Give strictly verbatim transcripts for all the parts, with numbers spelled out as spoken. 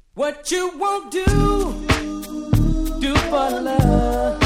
What you won't do, do for love.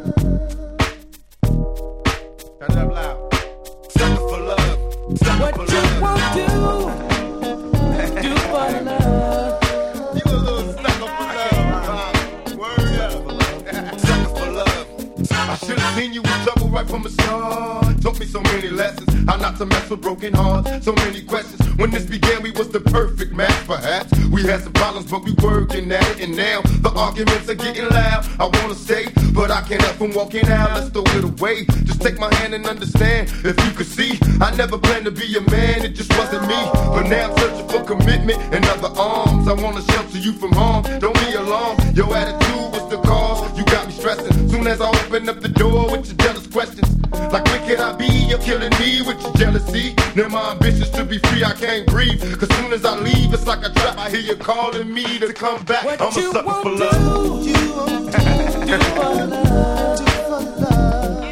Turn it up loud. Sucker for love. Sucker What for you love. won't do, do for love. You a little sucker for love. Word up. Sucker for love. I should have seen you in trouble right from the start. Taught me so many lessons, how not to mess with broken hearts. So many questions. When this began, we was the perfect match, perhaps. We had some problems, but we working at it. And now the arguments are getting loud. I wanna stay, but I can't help from walking out. Let's throw it away. Just take my hand and understand. If you could see, I never planned to be a man. It just wasn't me. But now I'm searching for commitment and other arms. I wanna shelter you from harm. Don't be alarmed. Your attitude was the cause. You got me stressing. Soon as I open up the door with your jealous questions, like where can I be? You're killing me with your jealousy. Now my ambitions to be free, I can't breathe. Cause soon as I leave, it's like a trap. I hear you calling me to come back. What I'm a you sucker won't for do, love. you won't do, do for love. Do for love.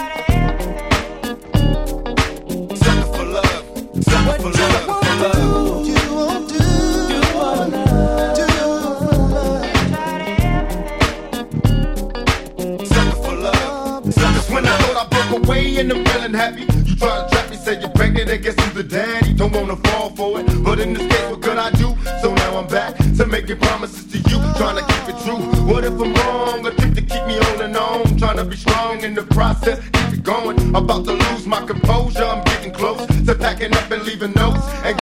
Sucker for love. Sucker What for you love. won't For love. do, you won't do, do for love. Do for love. Sucker for love. Suckers when I thought I broke away and I'm feeling happy. You try to trap me, say you're pregnant, I guess I'm the daddy. Don't wanna fall for it, but in this case, what could I do? So now I'm back to making promises to you, trying to keep it true. What if I'm wrong? A trick to keep me on and on, trying to be strong in the process, keep it going. About to lose my composure, I'm getting close to packing up and leaving notes. And